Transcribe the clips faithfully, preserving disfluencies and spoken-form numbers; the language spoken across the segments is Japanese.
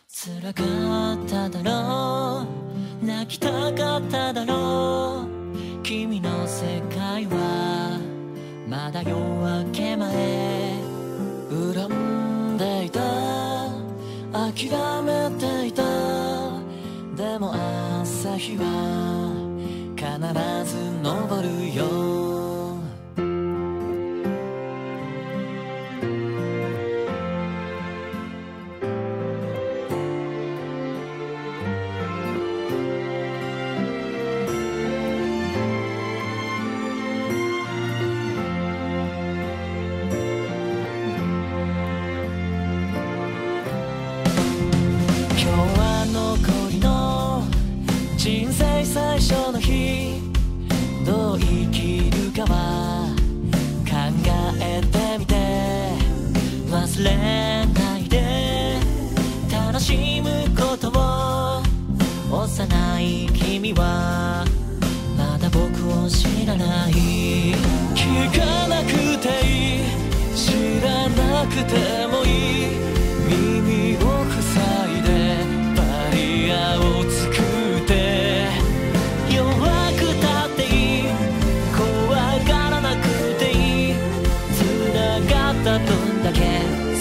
辛かっただろう、泣きたかっただろう、君の世界はまだ夜明け前。恨んでいた、諦めていた、でも朝日は必ず昇るよ。人生最初の日、どう生きるかは考えてみて。忘れないで楽しむことを。幼い君はまだ僕を知らない。聞かなくていい、知らなくてもいい、耳を塞いでバリアを作る。分だけ世界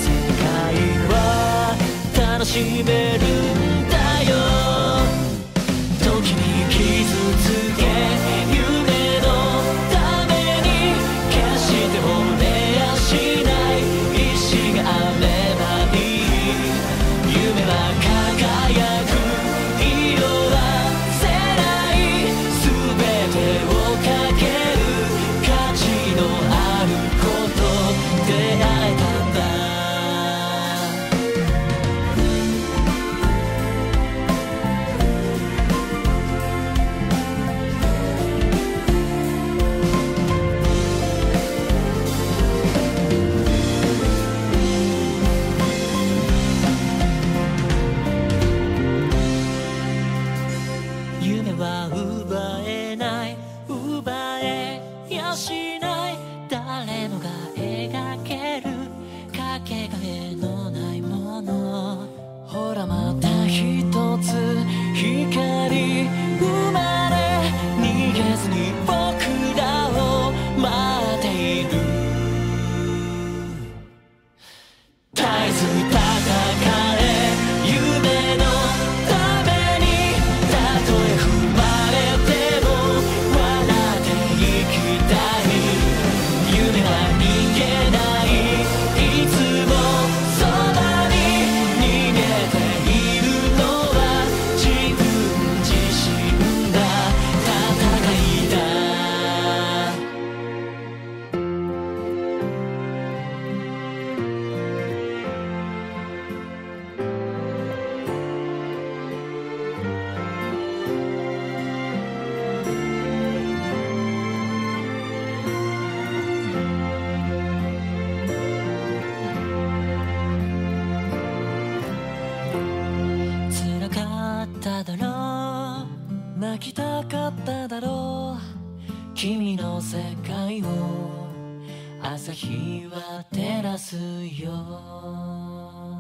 は楽しめるんだよ。時に傷つけ夢のために決して折れやしない石があればいい。夢は輝く色あせない、全てをかける価値のあること出会えたんだ。夢は奪えない、奪えやしない、誰もが描けるかけがえのないもの。ほらまた一つ光生まれ、逃げずに僕らを待っている。絶えず戦え夢のために、たとえ踏まれても笑って生きたい。夢は逃げない、いつもそばに。逃げているのは自分自身だ、戦いだ。辛かっただろう、泣きたかっただろう、君の世界を朝日は照らすよ。